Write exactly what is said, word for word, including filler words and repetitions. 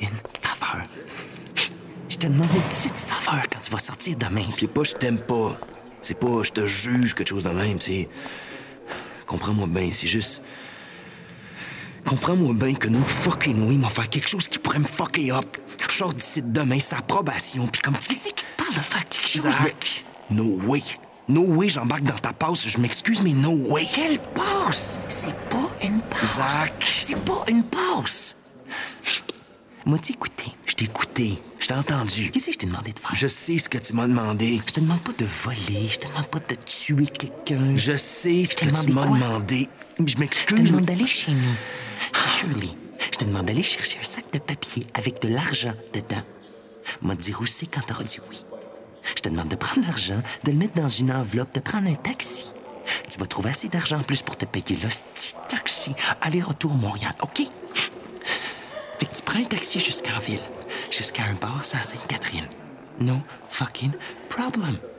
Une faveur. Je te demande une petite faveur quand tu vas sortir demain. C'est pas je t'aime pas. C'est pas je te juge quelque chose de même, c'est... Comprends-moi bien, c'est juste... Comprends-moi bien que no fucking way m'a fait quelque chose qui pourrait me fucker up. Je sors d'ici demain, c'est approbation, puis comme... Qui c'est qui te parle de faire quelque chose Zach, de... no way. No way, j'embarque dans ta passe, je m'excuse, mais no way. Quelle passe? C'est pas une passe. Zach. C'est pas une passe. Moi, t'ai écouté. Je t'ai écouté, je t'ai entendu. Qu'est-ce que je t'ai demandé de faire? Je sais ce que tu m'as demandé. Je te demande pas de voler, je te demande pas de tuer quelqu'un. Je sais ce t'ai que tu demandé m'as quoi? demandé. Je m'excuse. Je te demande d'aller chez nous. Chez Shirley. Je te demande d'aller chercher un sac de papier avec de l'argent dedans. M'a dire où c'est quand t'auras dit oui. Je te demande de prendre l'argent, de le mettre dans une enveloppe, de prendre un taxi. Tu vas trouver assez d'argent en plus pour te payer l'hostie taxi aller-retour Montréal, OK? Fait que tu prends un taxi jusqu'en ville, jusqu'à un bar à Sainte-Catherine. No fucking problem.